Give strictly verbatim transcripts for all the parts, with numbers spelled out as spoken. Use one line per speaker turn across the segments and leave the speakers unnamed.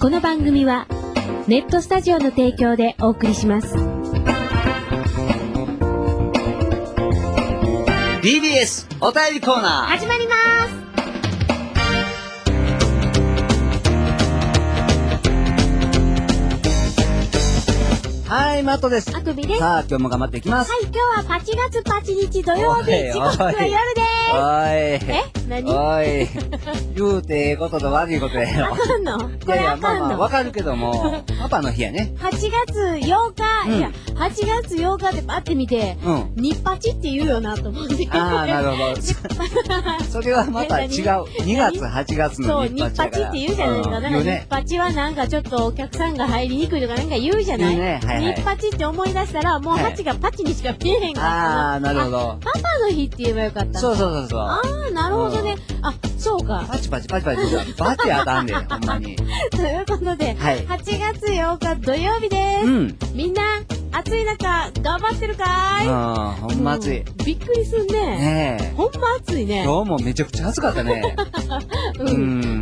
この番組はネットスタジオの提供でお送りします。
ディービーエス お便りコーナー
始まります。
はい、マットです。
あくびです。
さあ、今日も頑張っていきます。
はい、今日ははちがつはちにち土曜日、時刻は夜です。
おい。
え何
おい。言うてええことと悪いことやよ。
あかんのこれあかんの、
いやいや、まあまあ、わかるけども、パパの日やね。
はちがつようか、うん、いや、はちがつようかでパッて見て、うん。ニッパチって言うよなと思って。
ああ、なるほど。それはまた違う。にがつ、はちがつのニッパチ。
そう、ニッパチって言うじゃないですか。だからニッパチはなんかちょっとお客さんが入りにくいとかなんか言うじゃない。
ね、はいはい。
ニッパチって思い出したら、もうはちがパチにしか見えへんから。
ああ、なるほど。
パパの日って言えばよかった。
そうそうそうそう。
ああ、なるほどね。あ、そうか。
パチパチパチパチバチ当たんで、ほんまに。
ということで、はい、はちがつようか土曜日です。うん。みんな、暑い中、頑張ってるかーい？
ああ、ほんま暑い。
びっくりすんね。ねえ。ほんま暑いね。
今日もめちゃくちゃ暑かったね。
うん。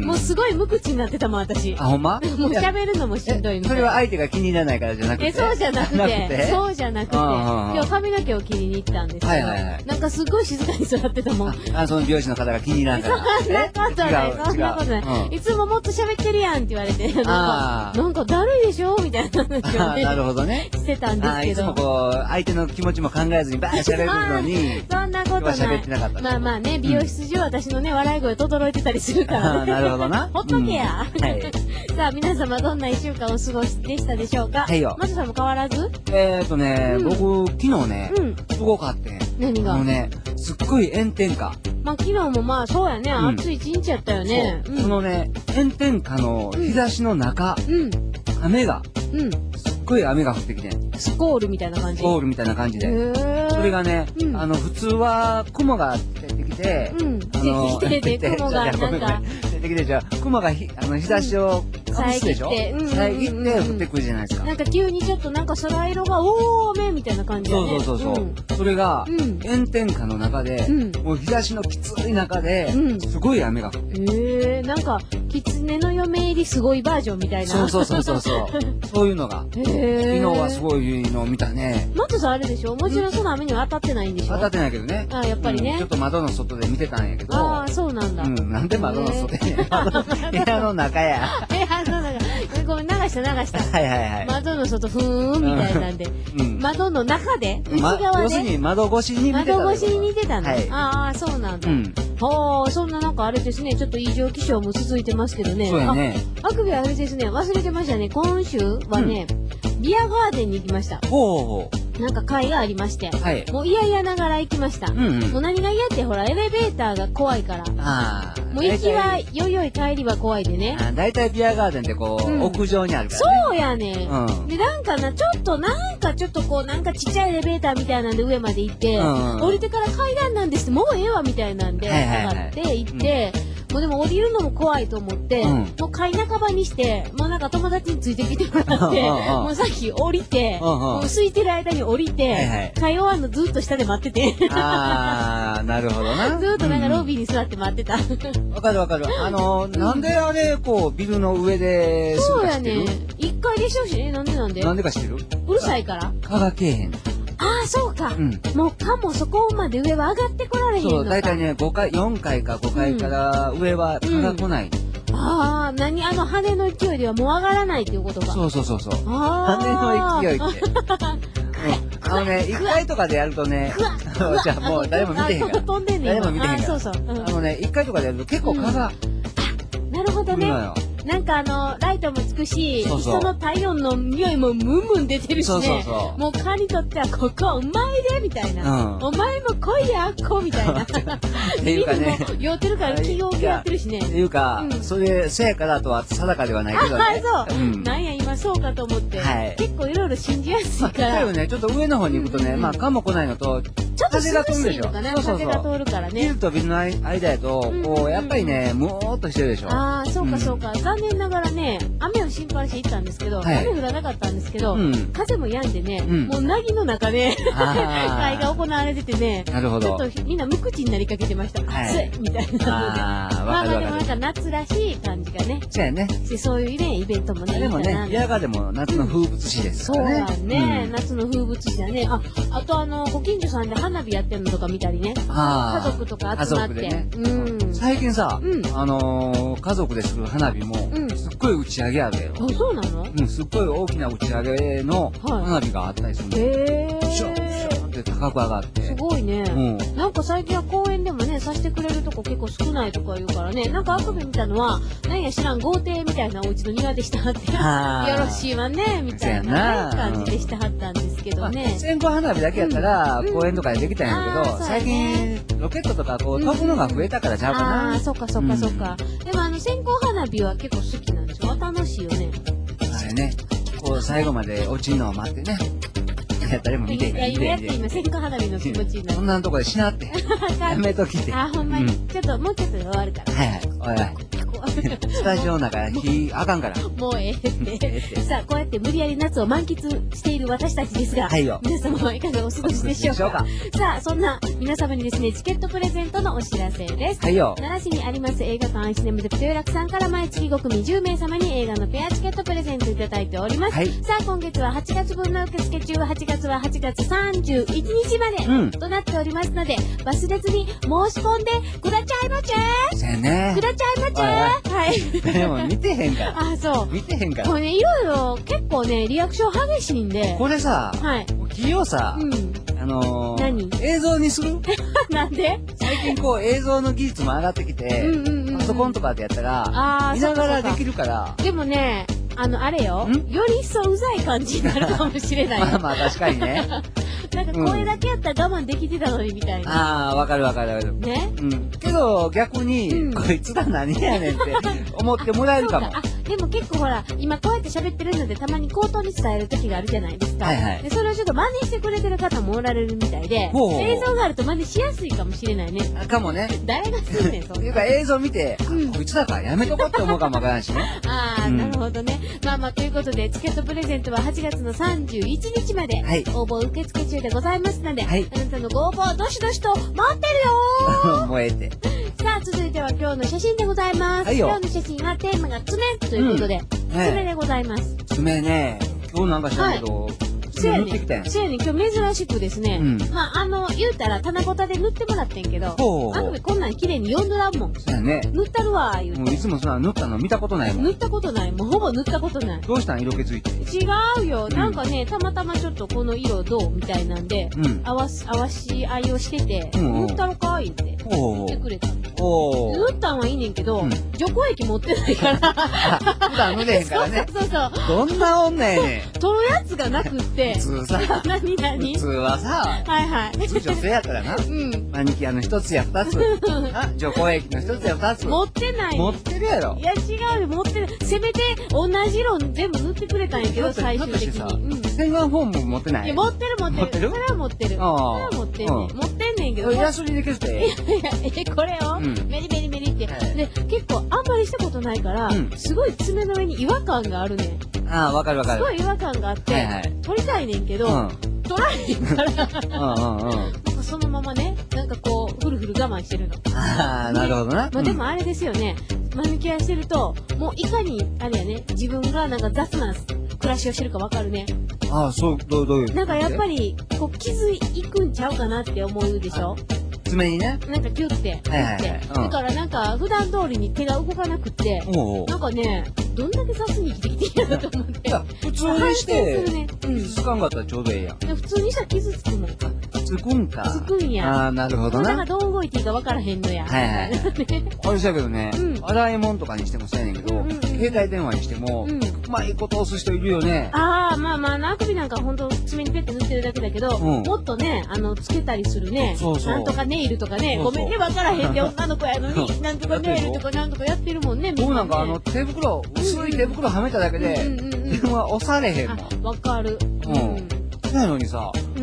もうすごい無口になってたもん、私。
あ、ほんま？
もう喋るのもしんどいみたいな。
それは相手が気に入らないからじゃなくて。
え、そうじゃなくて。そうじゃなくて。今日髪の毛を切りに行ったんですけど。はいはいはい。なんかすごい静かに座ってたもん。
あ、その美容師の方が気に入らんから。
そんなことない、そんなことない。いつももっと喋ってるやんって言われて、なんか、なんかだるいでしょみたいな話をね。
なるほどね。
してたんですけど。
いつもこう、相手の気持ちも考えずにバーッ喋るのに、
そんなことない。
喋ってなかった。
まあまあね、美容室中私のね、笑い声轟いてたりするからね。
なるほどな。
ほっとけや。はい。さあ、皆様どんないっしゅうかんお過ごしでしたでしょうか？はいよ。まずさんも変わらず？
えーとね、僕、昨日ね、すごかって。
何が？
あのね、すっごい炎天下。
まあ昨日もまあそうやね、暑い一日やったよね。
そのね、炎天下の日差しの中、雨が、すっごい雨が降ってきてん。
スコールみたいな感じ？
スコールみたいな感じで。それがね、あの、普通は雲が出てきて、あの、
出てきて、雲がなんか、
出てきてじゃあ、雲がひ、あの、日差しを遮って、遮って降ってくるじゃないですか。
なんか急にちょっとなんか空色が多めみたいな感じだね。
そうそうそうそう。それが、炎天下の中で、もう日差しのきつい中で、すごい雨が降って。
へえ、なんか、狐の嫁入りすごいバージョンみたいな。
そうそうそうそうそう。そういうのが。昨日はすごいのを見たね。
マットさんあれでしょ？もちろんその雨には当たってないんでしょ？
当たってないけどね。
あ、やっぱりね。
ちょっと窓の外で見てたんやけど。
ああ、そうなんだ。
うん、なんで窓の外で部屋の中や。
部屋の中。ごめん、流した流した。
はいはいはい。
窓の外、ふーんみたいなんで。窓の中で内側で。
要するに窓越しに見てた。
窓越しに見てたの。ああ、そうなんだ。ほー、そんななんかあれですね、ちょっと異常気象も続いてますけどね。
そうやね。
あくびあれですね、忘れてましたね。今週はね、ビアガーデンに行きました。
ほうほう。
なんか会がありまして、はい、もう嫌々ながら行きました。うんうん、もう何が嫌ってほらエレベーターが怖いから。あもう行きはよいよい帰りは怖いでね。
だいたいビアガーデンってこう、うん、屋上にあるから、
ね。そうやね、うん。でなんかなちょっとなんかちょっとこうなんかちっちゃいエレベーターみたいなんで上まで行って、うんうん、降りてから階段なんですってもうええわみたいなんで上がって行って。うんもうでも降りるのも怖いと思って、うん、もう階半ばにして、もうなんか友達についてきてもらって、もうさっき降りて、もう空いてる間に降りて、はいはい、階終わんのずっと下で待ってて。
あー、なるほどな。
ずっとなんかロビーに座って待ってた。
わかるわかる。あのー、なんであれ、こう、ビルの上で、
そうやね。一階でしょし、え、なんでなんで
なんでか知ってる？
うるさいから？
蚊がけえへん。
ああ、そうか。うん、もう蚊もそこまで上は上がってこられへんのか。
そう、だいたいね、ごかい、よんかいかごかいから上は蚊が来ない。
うんうん、ああ、何あの羽の勢いではもう上がらないっていうことか。
そうそうそうそう。羽の勢いって。あのね、いっかいとかでやるとね、じゃあもう誰も見てへんから。
飛んでんねん。
誰も見てへんから。
そうそう。
あのね、いっかいとかでやると結構蚊が。
なるほどね。なんかあの、ライトもつくし、そうそう人の体温の匂いもムンムン出てるしね。そうそうそうもう蚊にとってはここお前でみたいな、うん。お前も来いや、こうみたいな。っていうかね。酔ってるから気がやってるしね。
っていうか、うん、それ、せやからとは定かではないけどね。
あ、そう、うん。なんや今そうかと思って。はい、結構いろいろ信じやすいから。
だよね、ちょっと上の方に行くとね、うん、まあ蚊も来ないのと、
ちょっと涼しいのかな、風が通るからね。
ビルとビルの間やと、こう、やっぱりね、むーっとしてるでしょ。
ああ、そうかそうか。残念ながらね、雨を心配して行ったんですけど、雨降らなかったんですけど、風も止んでね、もう凪の中で、会が行われててね、
なるほど。
ちょっとみんな無口になりかけてました。暑いみたいなので。
ああ、
まあまあでもなんか夏らしい感じがね。
そうやね。
そういうね、イベントもね、
でもね、ビアガーでも夏の風物詩です
からね。そうだね、夏の風物詩だね。あ、あとあの、ご近所さんで花火やってるのとか見たりね。家族とか集まって。
最近さ、あの、家族でする花火も、すっごい打ち上げあるやろ。
あ、そうなの？
うん、すっごい大きな打ち上げの花火があったりするの。へー。シュンシュンって高く上がって。
すごいね。なんか最近は公園でもね、さしてくれるとこ結構少ないとか言うからね。なんかアクビ見たのは、なんや知らん豪邸みたいなお家の庭でしたはって、よろしいわね、みたいな感じでしたはったんですけどね。
線香花火だけやったら、公園とかでできたんやけど、最近、ロケットとかこう飛ぶのが増えたからちゃうかな。
ああ、そっかそっかそっか。でもあの、線香花火は結構好きなんですよ。楽しいよね。
あれね、こう最後まで落ちるのを待ってね。いや、誰も見てへんから。
今やって今、線香花火の気持ちになる。
そんなとこでしなって。やめときて。
あ、ほんまに。ちょっと、もうちょっとで終わるから。
はいはい。おいおい。スタジオの中、火、あかんから。
もうええって。さあ、こうやって無理やり夏を満喫している私たちですが、
はいよ。
皆様はいかがお過ごしでしょうか。さあ、そんな皆様にですね、チケットプレゼントのお知らせです。
はいよ。
奈良市にあります映画館アイシネムゼプトヨラクさんから毎月ご組じゅうめい様に映画のペアチケットプレゼントいただいております。はい。さあ、今月ははちがつぶんの受付中、はちがつははちがつさんじゅういちにちまで、うん、となっておりますので、忘れずに申し込んでくだちゃいまちぇー。
せやね。
くだちゃいまちぇー。はい。
でも見てへんから。
あ、そう。
見てへんから。
これね、いろいろ結構ね、リアクション激しいんで。
これさ、はい。企業さ、うん。あのー、
何
映像にする
なんで
最近こう映像の技術も上がってきて、うんうんうん、パソコンとかでやったら、あ見ながらできるから。
でもね、あの、あれよ。より一層うざい感じになるかもしれない。
まあまあ確かにね。
なんかこれだけやったら我慢できてたのにみたいな。
ああ、わかるわかるわかる。
ね。
うん。けど逆に、うん、こいつら何やねんって思ってもらえるかも。
あ、でも結構ほら、今こうやって喋ってるのでたまに口頭に伝える時があるじゃないですか。はいはい。で、それをちょっと真似してくれてる方もおられるみたいで、ほうほう映像があると真似しやすいかもしれないね。
あ、かもね。
誰がすんねん、そんな。
っていうか映像見て、うん、こいつだからやめとこって思うかもわからんしね。
ああ、うん、なるほどね。まあまあ、ということで、チケットプレゼントははちがつのさんじゅういちにちまで、はい、応募受付中でございますので、はい、あなたのご応募どしどしと待ってるよー。
もうええて。
さあ、続いては今日の写真でございます。はい、今日の写真はテーマが爪ということで、うん、爪でございます。
爪ね、今日なんかしたけど、はいせやねん。
せやねん。今日珍しくですね。うん、まあ、あの、言うたら、棚ぼたで塗ってもらってんけど、あのこんなん綺麗に読んどらんもん。
そうやね。
塗ったるわ、言うて。
もういつもそんな塗ったの見たことないもん。
塗ったことない。もうほぼ塗ったことない。
どうしたん色気づいて。
違うよ。うん、なんかね、たまたまちょっとこの色どうみたいなんで、うん、合わし、合わし合いをしてて、うんうん、塗ったろか言うて。言ってくれた。お塗ったんはいいねんけど、うん、除光液持ってないから。
普段塗れへんからね。
そうそうそう。
どんな女やねん。
取るやつがなくって。
普通さ。
何何
普通はさ、
はいはい。
普通女性やったらな、うん、マニキュアの一つや二つ、な、除光液の一つや二つ。
持ってない。
持ってるやろ。
いや違うよ、持ってる。せめて同じ色全部塗ってくれたんやけど、最終的に。
洗顔フォーム持ってない。
いや、持ってる持ってる。持ってる？それは持ってる。それは持ってんねん。持ってんねんけど。
ヤスリで消して。
いやいや、え、これを、メリメリメリって。で、結構あんまりしたことないから、すごい爪の上に違和感があるねん。
ああ、わかるわかる。
すごい違和感があって、取りたいねんけど、取られへんから、うんうんうん、なんかそのままね、なんかこう、ふるふる我慢してるの。
ああ、なるほどな。
まあでもあれですよね、マニキュアしてると、もういかに、あれやね、自分がなんか雑な暮らしをしてるかわかるね。
ああ、そう、どう、どういう。
なんかやっぱり、こう、傷いくんちゃうかなって思うでしょ。
爪にね。
なんかキュッて。はいはいはい、うん、だからなんか普段通りに手が動かなくって、おうおうなんかね、どんだけ雑に生きてきてんやと思って。いや、
普通にして、ね、傷つかんかったらちょうどええやん。
普通にしたら傷つくもん。
つくんか。
つくんや。
ああ、なるほどな。
だからどう動いていいか分からへんのや。
はいはい。あれしたけどね、うん、洗い物とかにしてもそうやねんけど、うんうんうん、携帯電話にしても、うん、うまいこと押す人いるよね。
ああ、まあまあ、なくびなんかほんと爪にペッて塗ってるだけだけど、うん、もっとね、あの、つけたりするね。そうそう。なんとかネイルとかね、そうそうごめんね、分からへんで女の子やのに、なんとかネイルとかなんとかやってるもんね、
僕、ね、なんかあの、手袋、薄い手袋はめただけで、電話押されへんもん。
わかる。
うん。そうやのにさ、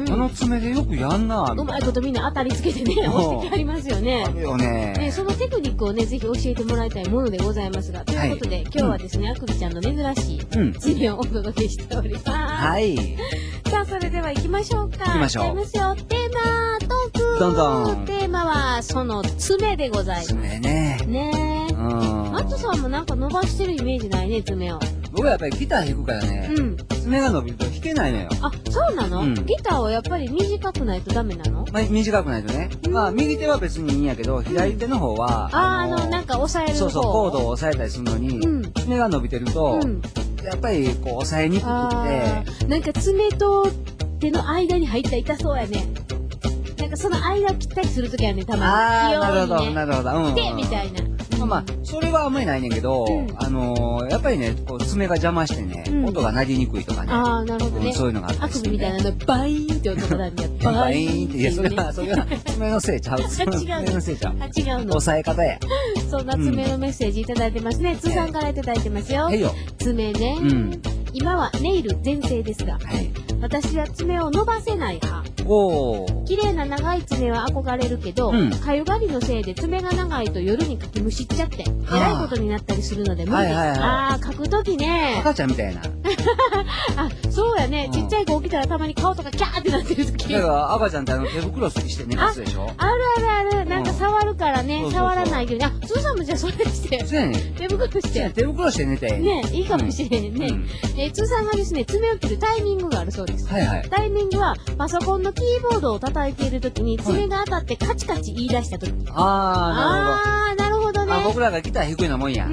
あの爪でよくやんな。
うまいことみんな当たりつけてね、押してありますよね。
あるよね。
ね、そのテクニックをね、ぜひ教えてもらいたいものでございますが。ということで、今日はですね、あくびちゃんの珍しい爪をお届けしております。
はい。
さあ、それでは行きましょうか。
行きましょう。
行きますよ。テーマ、トーク。
どんどん。
テーマは、その爪でございます。
爪ね。
ねえ。うん。マットさんもなんか伸ばしてるイメージないね、爪を。
僕はやっぱりギター弾くからね。うん。爪が伸びると弾けないのよ。
あ、そうなの、うん、ギターはやっぱり短くないとダメなの？
まあ、短くないとね。まあ、右手は別にいいんやけど、左手の方は、
あ、あの、なんか押さえる方。
そうそう、コードを押さえたりするのに、爪が伸びてると、やっぱりこう押さえにくくて。
なんか爪と手の間に入ったら痛そうやね。なんかその間を切ったりするときはね、たまに。
ああ、なるほど、なるほど。
うん。で、みたいな。
まあまあ、それはあんまりないねんけど、あのやっぱりね、こう爪が邪魔してね、音が鳴りにくいとかね。
ああ、なるほどね。
そういうのがあったり
する。あくびみたいなの、バイーンって音が鳴るんや。
バイーンって、いや、それは、それは、爪のせいちゃう。爪のせいちゃう。
あ、違うの。
押さえ方や。
そんな爪のメッセージいただいてますね。つーさんからいただいてますよ。
へいよ。
爪ね。今はネイル全盛ですが、私は爪を伸ばせない派。
おー。
綺麗な長い爪は憧れるけど、かゆがりのせいで爪が長いと夜にかきむしっちゃって、えらいことになったりするので無理です。ああ、書くときね。
赤ちゃんみたいな。
あ、そうやね。ちっちゃい子起きたらたまに顔とかキャーってなってるとき。
だから赤ちゃんってあの手袋して寝かすでしょ？
あるあるある。なんか触るからね、触らないように。あ、すーさんもじゃあそれして。
そうやね。
手袋して。
手袋して寝て。
ね、いいかもしれんね。えー、つーさんがですね、爪を切るタイミングがあるそうです。
はいはい。
タイミングは、パソコンのキーボードを叩いているときに、爪が当たってカチカチ言い出したとき。
あ
ー、なるほど。あー、なるほどね。
あ、僕らがギター弾くようなもんや。うん。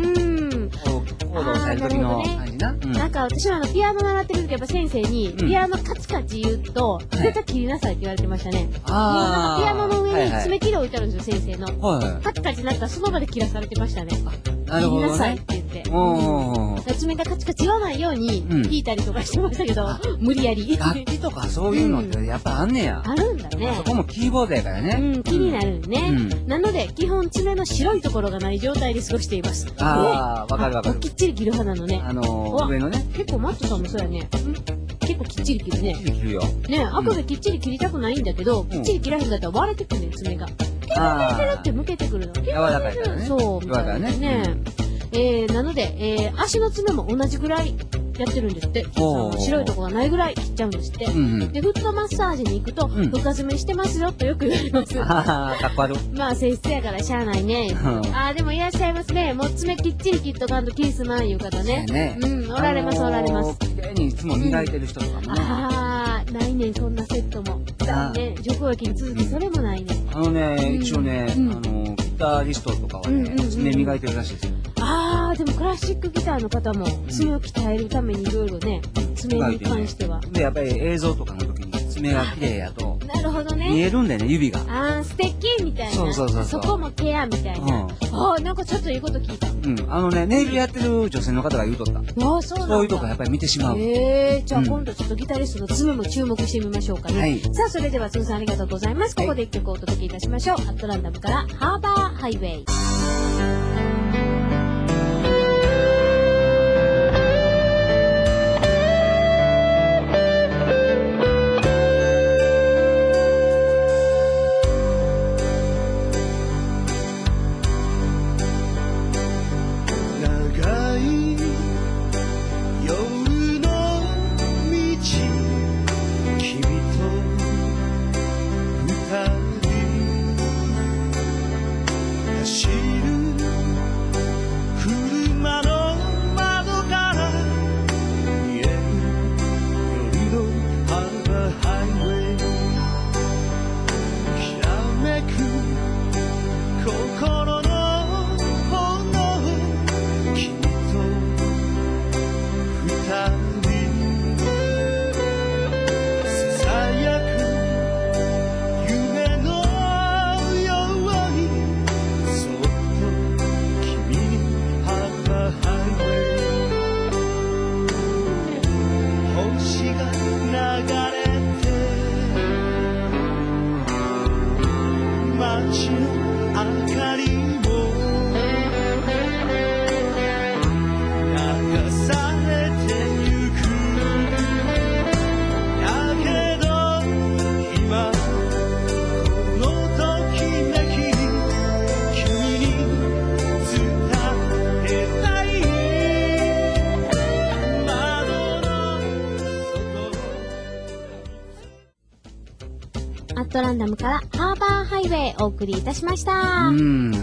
コードを押さえる時の感じな。
なんか私はあのピアノ習ってる時やっぱ先生に、ピアノカチカチ言うと、絶対切りなさいって言われてましたね。ああ。ピアノの上に爪切り置いてあるんですよ、先生の。はい。カチカチなったらその場で切らされてましたね。
なるほど。
切りなさいって言って。爪がカチカチ言わないように弾いたりとかしてましたけど、無理やり。
楽器とかそういうのってやっぱあんねや。
あるんだね。
そこもキーボードやからね。
うん、気になるね。なので、基本爪の白いところがない状態で過ごしています。
ああ、わかるわかる。
きっちり切る派なのね。
あの、上のね。
結構マットさんもそうやね。結構きっちり切るね。
きっちり切るよ。
ね、あくびきっちり切りたくないんだけど、きっちり切らへんかったら割れてくるね、爪が。ケロケロって向けてくるの。
柔らかいからね。
そう、みたいなね。えー、なので、えー、足の爪も同じぐらいやってるんですって。白いとこがないぐらい切っちゃうんですって。で、フットマッサージに行くと、深爪してますよとよく言われます。
ああ、かっこ悪い。
まあ、性質やからしゃあないね。ああ、でもいらっしゃいますね。もう爪きっちり切っとかんとキースマンいう方ね。うん、おられます、おられます。
綺麗にいつも磨いてる人とかもね。
ああ、ないねん、そんなセットも。残念。除光液に続き、それもないねん。
あのね、一応ね、あの、ギタリストとかはね、爪磨いてるらしいですよ。
ああ、でもクラシックギターの方も爪を鍛えるためにいろいろね、爪に関しては。
で、やっぱり映像とかの時に爪が綺麗やと、
なるほどね。
見えるんだよね、指が。
ああ、素敵みたいな。
そうそうそう。
そこもケアみたいな。ああ、なんかちょっといいこと聞いた。
うん。あのね、ネイルやってる女性の方が言うとった。
ああ、そうなんだ。
そういうとこやっぱり見てしまう。
ええ、じゃあ今度ちょっとギタリストの爪も注目してみましょうかね。はい。さあ、それでは、つーさんありがとうございます。ここで一曲お届けいたしましょう。アットランダムから、ハーバーハイウェイ。
走る
アットランダムからハーバーハイウェイお送りいたしました。
うん、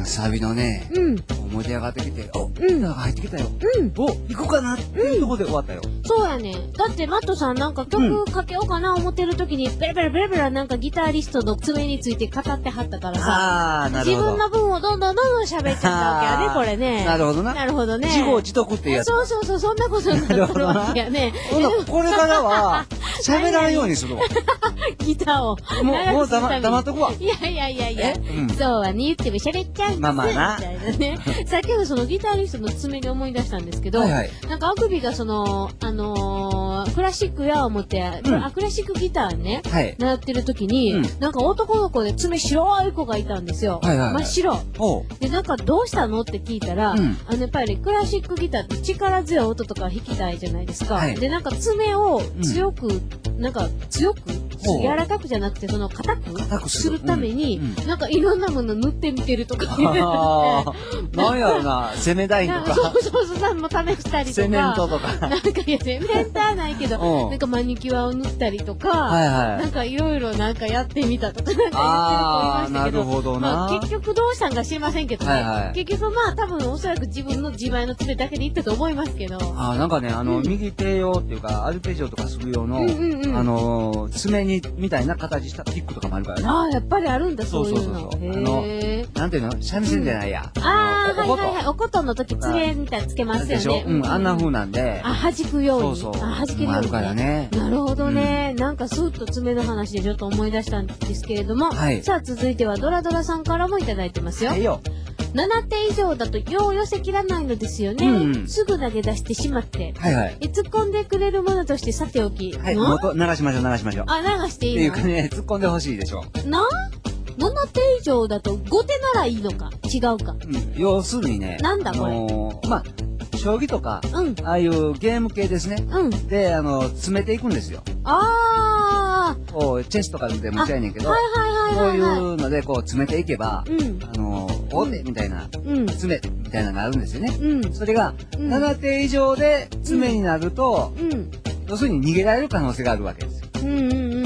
サビのね、
うん。
盛り上がってきて、お、
うん。
なんか入ってきたよ。
うん。
お、行こうかなっていうところで終わったよ。
そうやね。だってマットさんなんか曲かけようかな思ってる時に、ベラベラベラベラなんかギタリストの爪について語ってはったからさ。
ああ、なるほど。
自分の分をどんどんどんどん喋っちゃったわけやね、これね。
なるほどな。
なるほどね。
自業自得ってやつ。
そうそうそう、そんなことになってるわけやね。
これからは、喋らんようにするわ。
ギターを。
もう、もう黙黙っとくわ。
いやいやいやいや。そうはね、言っても喋っちゃうんです。
まあまあな。
みたいなね。さっきのそのギタリストの爪で思い出したんですけど、なんかあくびがその、あの、クラシックや思って、あ、クラシックギターね、習ってる時に、なんか男の子で爪白い子がいたんですよ。真っ白。で、なんかどうしたのって聞いたら、あの、やっぱりクラシックギターって力強い音とか弾きたいじゃないですか。で、なんか爪を強く、なんか強く柔らかくじゃなくて、その硬くするために、なんかいろんなもの塗ってみてるとか言
ってなんやろな、セメダインとか。
そうそうそう、なんも試したりとか。
セメントとか。
なんかいや、セメントはないけど、なんかマニキュアを塗ったりとか、なんかいろいろなんかやってみたとか、なんか言ってる子いましたけど、
なるほどな。
結局どうしたんか知りませんけどね。結局まあ多分おそらく自分の自前の爪だけでいったと思いますけど。
あなんかね、あの、右手用っていうか、アルペジオとかする用の、あの、爪に、みたいな形したピックとかもあるからね。
ああ、やっぱりあるんだ、そういうの。
そうそうそう。あの、なんていうの三味線じゃないや。
ああ、はいはいはい。おことの時、爪みたいにつけますよね。
うん、あんな風なんで。
あ、弾くように。
そうそう。
あ、弾けるように。
あるからね。
なるほどね。なんかスーッと爪の話でちょっと思い出したんですけれども。さあ、続いてはドラドラさんからもいただいてますよ。
はいよ。
ななてん以上だとよう寄せきらないのですよね。うんうん、すぐ投げ出してしまって。はいはい。突っ込んでくれるものとしてさておき。
はい、もっと流しましょう、流しましょう。
あ、流していいの
っていうかね、突っ込んでほしいでしょ。
なななてん以上だとごてならいいのか違うか。
うん、要するにね。
なんだこれ。あ
のー、まあ、将棋とか、うん、ああいうゲーム系ですね。うん。で、あの、詰めていくんですよ。
ああ。
こう、チェスとかでもそうやねんけど、
はいはいはいはい、はい。
こういうので、こう、詰めていけば、うん、あの、大手みたいな、うん、詰めみたいなのがあるんですよね。うん。それが、うん、ななてん以上で詰めになると、うん。要するに逃げられる可能性があるわけですよ。うんうんうんうん。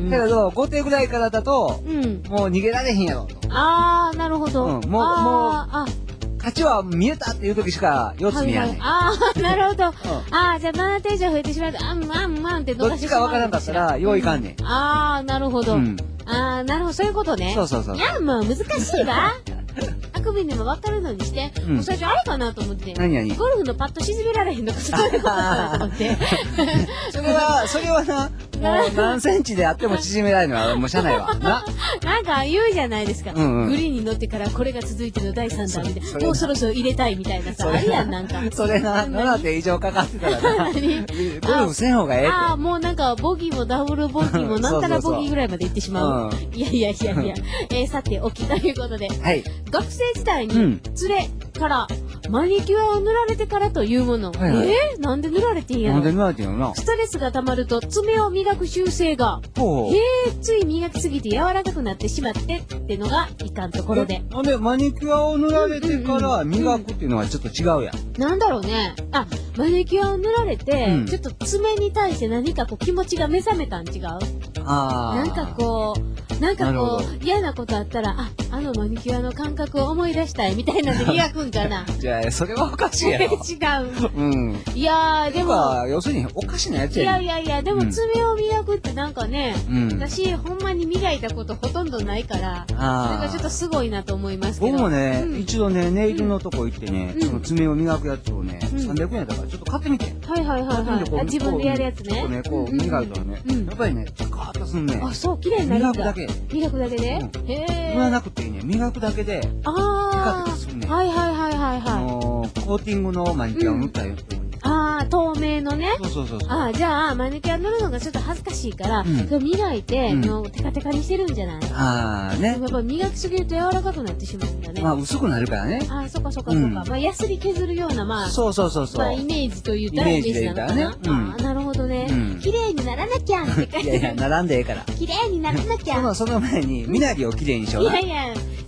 だけど、ごてんぐらいからだと、うん。もう逃げられへんやろと。
ああ、なるほど。うん。
もう、もう、あ勝ちは見えたっていう時しかよっつ見やねん。はいはい、
ああ、なるほど。うん、ああ、じゃあななてん以上増えてしまうと、あんまんまんって
どっちかわからんかったら、よういかんねん。
うん、ああ、なるほど。うん、ああ、なるほど、そういうことね。
そうそうそう。
いや、もう難しいわ。あくびでも分かるのにして、うん、もう最初あれかなと思って。
何何
ゴルフのパッド沈められへんのか、そういうことかなと思って。
それは、それはな、もう何センチであっても縮められるのはもうしゃないわ。な。
なんか言うじゃないですか。うんうん、グリーンに乗ってからこれが続いてるのだいさんだみたいな。もうそろそろ入れたいみたいなさ。あるやん、なんか。
それな、ななてん以上かかってたらな。ゴルフせん方がええって。
ああ、もうなんかボギーもダブルボギーもなんたらボギーぐらいまで行ってしまう。いやいやいやいや。えー、さておきということで。はい。学生時代に連れからマニキュアを塗られてからというもの。はいはい、えー、なんで塗られてんやろ。
なんで塗られてんやろな。
ストレスが溜まると爪を磨く習性が。ほう。えー、つい磨きすぎて柔らかくなってしまってってのがいかんところで。
なんでマニキュアを塗られてから磨くっていうのはちょっと違うやん。
うん、なんだろうね。あ、マニキュアを塗られて、うん、ちょっと爪に対して何かこう気持ちが目覚めたん違う？ああ。なんかこう、なんかこう、嫌なことあったら、あ、あのマニキュアの感覚を思い出したいみたいなんで磨くんかな。
じゃあ、それはおかしいやろ。
違う。うん。いやー、でも。
要するにおかしなやつ
やん。いやいやいや、でも爪を磨くってなんかね、うん、私、ほんまに磨いたことほとんどないから、なんかちょっとすごいなと思いますけど。
僕もね、うん、一度ね、ネイルのとこ行ってね、うん、その爪を磨くやつをね、うん、さんびゃくえんだからちょっと買ってみて。
はいはいはいはい。自分でやるやつね。
ちょっとね、こう磨いたらね、うん、やっぱりね、カーッとすんね。
あ、そう、綺麗になるんだ。
磨くだけ。
磨くだけで、
うん、へー。塗らなくていいね。磨くだけで、
あ
ー。すんね。
はいはいはいはいはい。
あのー、コーティングのマニキュアを塗ったよ。
ああ、透明のね。
そうそうそうそう。
ああ、じゃあ、マニキュア塗るのがちょっと恥ずかしいから、うん、それ磨いて、うん、もうテカテカにしてるんじゃない？
ああ、ね。
やっぱ磨きすぎると柔らかくなってしまうんだね。
まあ、薄くなるからね。
ああ、そっかそっかそっか。うん、まあ、ヤスリ削るような、まあ。
そうそうそうそう。
まあ、イメージというダイジェストなのかな。ね、うん、ああ、なるほどね。うん、綺麗にならなきゃって感じ。
いやいや、並んでええから。
綺麗にならなきゃ。
その、その前に、身なりを綺麗にしような。
いやいや、そ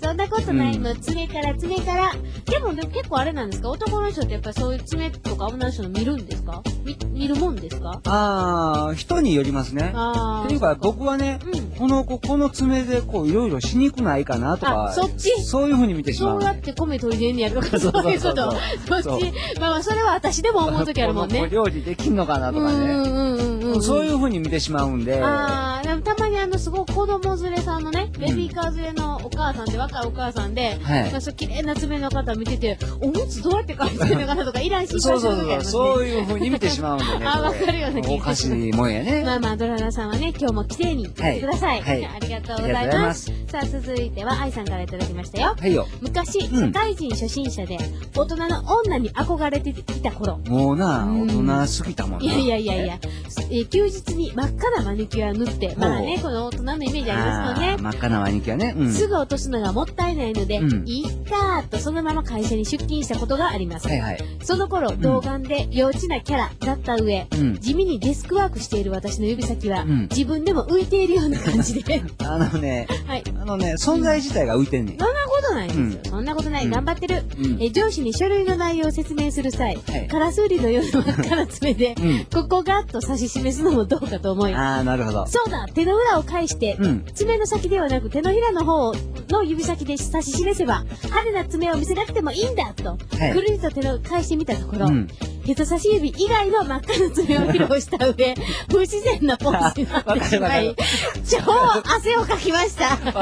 そんなことないの。爪から爪から。でも、でも結構あれなんですか？男の人ってやっぱりそういう爪とか女の人の見るんですか？見、見るもんですか？
ああ、人によりますね。ああ。っていうか、僕はね、この子、この爪でこう、いろいろしにくないかなとか。
そっち
そういう風に見てしまう。
そうやって米取り入れんねやるとか、そういうこと。そっち。まあまあ、それは私でも思うときあるもんね。
この子料理できんのかなとかね。うんうんうん。そういう風に見てしまうんで。
ああ、でもたまにあの、すごく子供連れさんのね、ベビーカー連れのお母さんで、若いお母さんで、はい。そう、綺麗な爪の方見てて、おむつどうやって返してるのかなとか、いらん心配する
そうそうそう、そういう風に見てしまうんでね。
あ、わかるような気がする。
おかしいもんやね。
まあまあ、ドララさんはね、今日も綺麗にやってください。はい。ありがとうございます。さあ、続いては、愛さんからいただきましたよ。
はいよ。
昔、社会人初心者で、大人の女に憧れていた頃。
もうな、大人すぎたもんな。
いやいやいやいや、え休日に真っ赤なマニキュア塗って、まあね、この大人のイメージありますもんね。
真っ赤なマニキュアね。
すぐ落とすのがもったいないので、いっかーとそのまま会社に出勤したことがあります。はいはい。その頃、童顔で幼稚なキャラだった上、地味にデスクワークしている私の指先は、自分でも浮いているような感じで。
あのね、はい。あのね、存在自体が浮いてんねん。
そんなことないんですよ。そんなことない。頑張ってる。え上司に書類の内容を説明する際、カラスウリのような真っ赤な爪で、ここがっと指し示すのもどうかと思い。
ああ、なるほど。
そうだ、手の裏を返して、爪の先ではなく手のひらの方の指先で指し示せば、派手な爪を見せなくてもいいんだと、くるりと手を返してみたところ、人差し指以外の真っ赤な爪を披露した上、不自然なポーズになってしまい、超汗をかきました。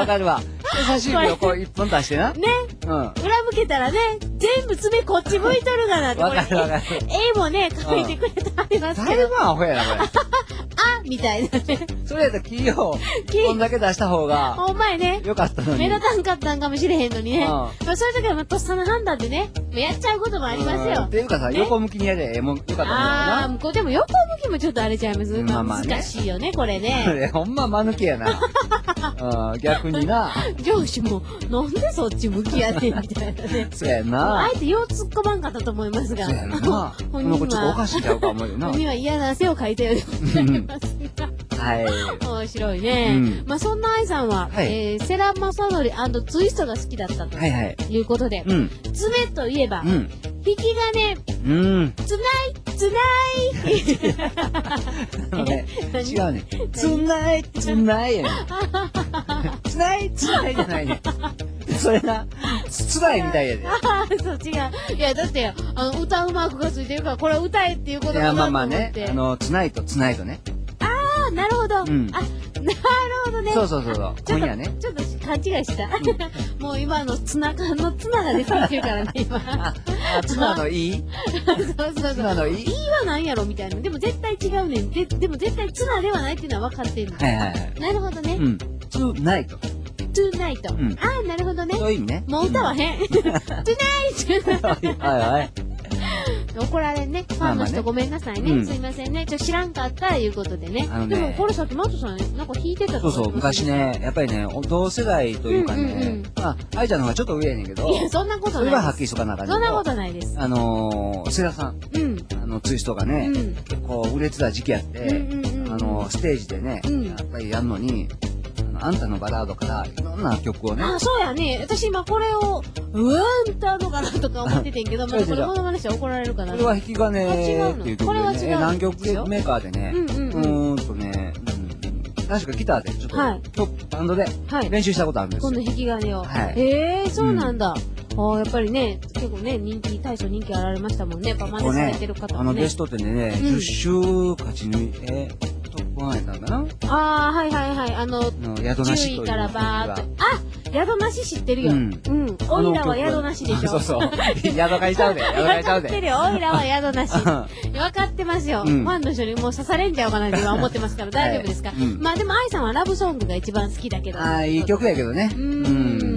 わかるわ。人差し指をこう一本出してな。
ね。うん。裏向けたらね、全部爪こっち向いとるがなって。
わかるわかる。
絵もね、描いてくれてありますけど。
だいぶアホやな、これ。
あみたいなね。
それやったら企業、こんだけ出した方が。
お前ね。
よかったのに。
目立たんかったんかもしれへんのにね。まあそういう時はまあとっさの判断でね、やっちゃうこともありますよ。
っていうかさ、横向きにやれ、もよかったんだよな。
ああ、これでも横向きもちょっとあれちゃいます。まあまあ難しいよね、これね。
これほんま間抜けやな。逆にな。
上司も、なんでそっち向きやねんみたいなね。
そうやな。
あえてよう突っ込まんかったと思いますが。
そうやな。この子ちょっとおかしいちゃうか思うよな。
本人は嫌な汗をかいたようでございますが。はい。面白いね。まあそんな愛さんは、え世良正則&ツイストが好きだったということで、爪といえば、引き金、
うん。
つないつない
あのね、違うね。つないつないやね。つないつないじゃないね。それな、つらいみたいやで。
ああ、そう違う。いや、だって、あの、歌うマークがついてるから、これは歌えっていうことだ
なと思って。いや、まあまあね。あの、つないとつないとね。
ああ、なるほど。うん。あ、なるほどね。
そうそうそうそう。今夜ね。
ちょっと勘違いした。もう今のツナ缶のツナが出てきてるからね、今。
あ、ツナのいい
そうそうそう。ツ
ナのいい
いいは何やろみたいな。でも絶対違うねん。で、でも絶対ツナではないっていうのは分かってるの。
はいはいはい。
なるほどね。
うん。ツーナイト。
トゥーナイト。ああ、なるほどね。
そういう意味ね。
もう歌わへん。トゥーナイト。
はいはい。
怒られんね。ファンの人ごめんなさいね。すいませんね。ちょ、知らんかったいうことでね。でもこれさっきマットさんなんか弾いてた
そうそう、昔ね、やっぱりね、同世代というかね、まあ、愛ちゃんの方がちょっと上やねんけど。
いや、そんなことない。
それははっきりしとかなあかんねん
そんなことないです。
あの、世良さん。うん。あの、ツイストがね、結構売れてた時期やって、あの、ステージでね、やっぱりやんのに、あんたのバラードからいろんな曲をね。
あ、そうやね。私今これを、うわー歌うのかなとか思っててんけど、またこれモノマネしたら怒られるかな。
これは弾き金っていう曲でね、南極メーカーでね、うーんとね、確かギターでちょっと、今日バンドで練習したことあるんですよ。
今度弾き金を。へえ、そうなんだ。ああ、やっぱりね、結構ね、人気、大層人気あられましたもんね。やっぱ真似されてる方もね。
あのベストってね、じゅっ週勝ち抜いて、トップワンやったんかな。
ああ、はいはいはい。あの、
宿なし
じゅういからバーっと。あ、宿なし知ってるよ。うん。うん。オイラは宿なしでしょ。
そうそう。宿買いちゃうで。宿買いちゃうで。
分かってるよ。オイラは宿なし。分かってますよ。ファンの人にもう刺されんちゃうかなって今思ってますから大丈夫ですか。まあでも愛さんはラブソングが一番好きだけど。
ああ、いい曲やけどね。
うん。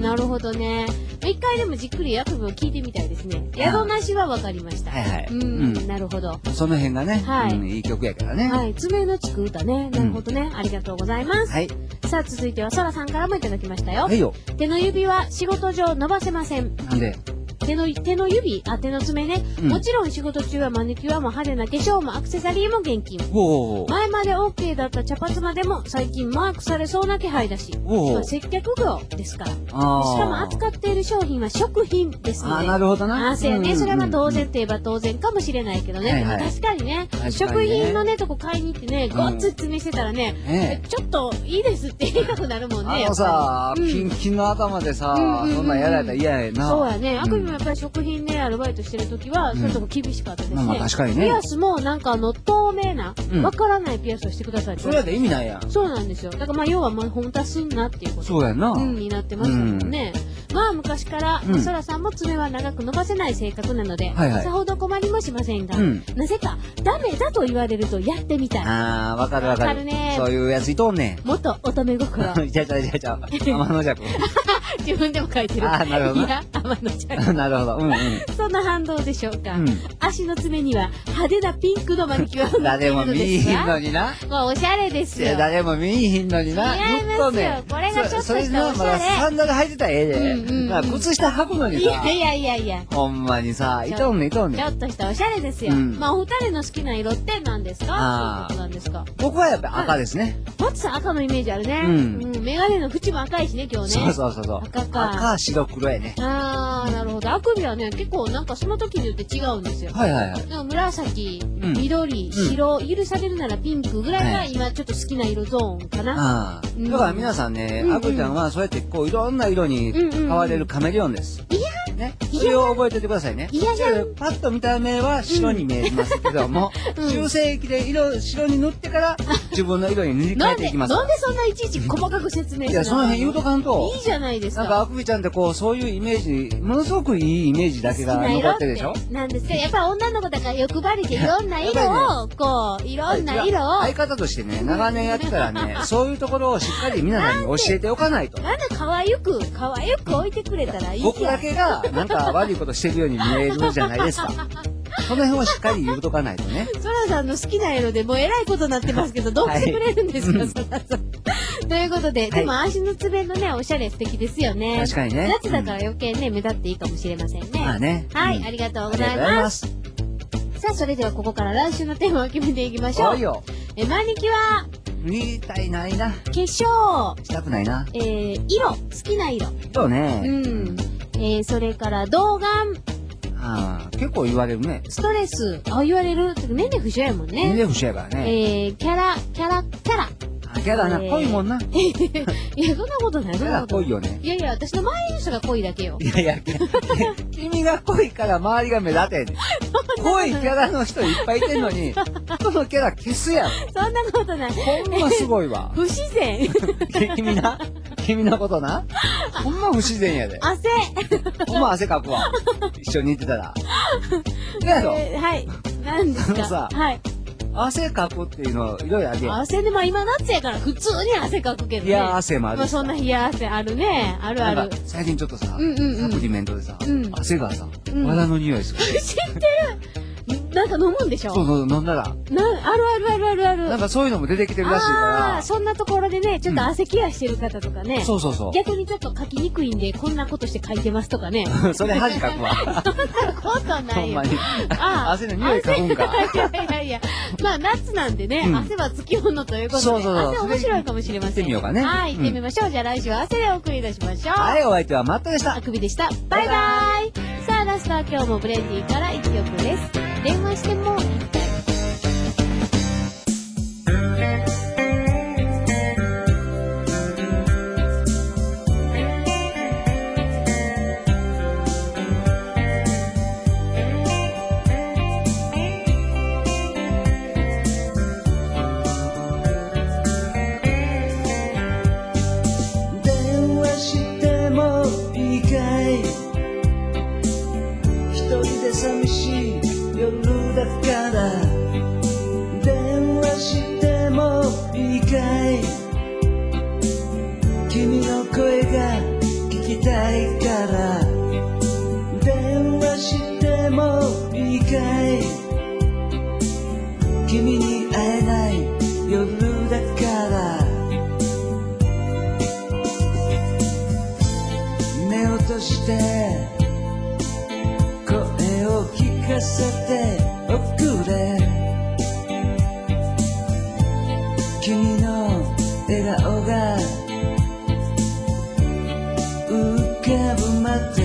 なるほどね。一回でもじっくり役分を聞いてみたいですね。宿なしは分かりました。
はいはい。
うん。なるほど。
その辺がね。はい。いい曲やからね。
はい。爪のつく歌ね。なるほどね。ありがとうございます。はい。さあ続いてはそらさんからもいただきましたよ。はいよ。手の指は仕事上伸ばせません。
なんで？
手の、手の指、あ、手の爪ね。うん、もちろん仕事中はマニキュアも派手な化粧もアクセサリーも厳禁。前まで OK だった茶髪までも最近マークされそうな気配だし、まあ、接客業ですから。しかも扱っている商品は食品ですので。
あ、なるほどな。
あ、そうやね。それは当然といえば当然かもしれないけどね。はいはい、でも確かにね、食品のね、とこ買いに行ってね、ごっつ詰めしてたらね、うん、ちょっといいですって言いたくなるもんね。
あのさ、キンキンの頭でさ、そんなんやられたら嫌やな。
そうやね。あくびもやっぱり食品ね、アルバイトしてるときは、そういうとこ厳しかったですね。
まあ確かにね。
ピアスもなんかあの、透明な、わからないピアスをしてくださいって。
それだって意味ないやん。
そうなんですよ。だからまあ要はまあ本当はすんなっていうこと。
そうやな。
うん、になってましたもんね。まあ昔から、そらさんも爪は長く伸ばせない性格なので、さほど困りもしませんが、なぜかダメだと言われるとやってみたい。
ああ、わかるわかる。わかるね。そういうやついとんねん。
元乙女心。
いちゃいちゃいちゃいちゃ。天の弱。
自分でも書いてる。
ああ、なるほど。
いや、天の弱。
なるほど。うんうん。
そんな反動でしょうか。足の爪には派手なピンクのマニキュアを塗っているのですが。
誰も見いひんのにな。
まあおしゃれですよ。
誰も見いひんのにな。
違いますよ。これがちょっとしたおしゃれ。それな、まだ
サンダル履いてたらええで。靴下履くのにさ。
いやいやいやいや。
ほんまにさ、いとんねんいとんねん。
ちょっとしたおしゃれですよ。まあお二人の好きな色って何ですか？っていうことなんですか。
僕はやっぱ赤ですね。
マツさん赤のイメージあるね。うん。メガネの縁も赤いしね、今日ね。
そうそうそう。
赤か。
赤、白、黒やね。
あー、なるほど。あくびはね、結構なんかその時によって違うんですよ。
はいはいはい。
でも紫、緑、白、許されるならピンクぐらいが今ちょっと好きな色ゾーンかな。
だから皆さんね、あくちゃんはそうやってこういろんな色に変われるカメレオンです。
いや
ね、それを覚えておいてくださいね。
いやいや
パッと見た目は白に見えますけども、修正液で色白に塗ってから自分の色に塗り替えていきます。
なんでそんないちいち細かく説明するの？
いや、その辺言うとかんと。
いいじゃないですか。
なんかあくびちゃんってこうそういうイメージ、ものすごくいいイメージだけが残ってるでしょ？
なんですけど、やっぱり女の子だから欲張りでいろんな色を、こう、いろんな色を。
相方としてね、長年やってたらね、そういうところをしっかり皆さんに教えておかないと。
なんで可愛く、可愛く置いてくれたらいいやん。
僕だけがなんか悪いことしてるように見えるじゃないですか。その辺をしっかり言うとかないとね。
そらさんの好きな色でもうえらいことになってますけど、どうしてくれるんですか、はい、そらさん。ということで、はい、でも足の爪のね、おしゃれ素敵ですよね。
確かにね。
夏だから余計ね、目立っていいかもしれませんね。
まあね。
はい、うん、ありがとうございます。さあ、それではここから来週のテーマを決めていきましょう。
よ
え、マニキュア。
見たいないな。化
粧。
したくないな。
えー、色。好きな色。
そうね。
うん。えー、それから童顔。
ああ、結構言われるね。
ストレス。あ、言われる。年齢不詳やもんね。
年齢不詳やからね。
えー、キャラ、キャラ、キャラ。
あ、キャラな、濃いもんな。
いや、そんなことない。
キャラ濃いよね。
いやいや、私の周りの人が濃いだけよ。
いやいや、君が濃いから周りが目立てんねん。濃いキャラの人いっぱいいてんのに、そのキャラ消すやん。
そんなことない。
ほんますごいわ。
不自然。
君な、君のことな。ほんま不自然やで。
汗。
ほんま汗かくわ。一緒にいてたら。やろ。
はい。何ですか。
さ、
はい。
汗かくっていうのいろいろあるやん。
汗でも今夏やから普通に汗かくけどね。
いや汗もある。
まあそんな冷や汗あるね。あるある。
最近ちょっとさ、サプリメントでさ、汗がさ、バラの匂いする。
知ってる。なんか飲むんでしょ？
そうそう、飲んだら。な、
あるあるあるあるある。
なんかそういうのも出てきてるらしいから。
ああ、そんなところでね、ちょっと汗ケアしてる方とかね。
そうそうそう。
逆にちょっと書きにくいんで、こんなことして書いてますとかね。
それ恥かくわ。
そんなことないよ。
ほんまに。汗の匂い嗅ぐんか。
いやいやいや。まあ夏なんでね、汗はつきものということで。そうそうそう。汗面白いかもしれません。
行ってみようかね。
はい、行ってみましょう。じゃあ来週は汗でお送り出しましょう。
はい、お相手はマットでした。
あくびでした。バイバイ。さあラストは今日もブレンディーから一曲です。電話してもいい
寂しい夜だから電話してもいいかい君の声が聞きたいから電話してもいいかい君に会えない夜だから目を閉じて浮かぶまた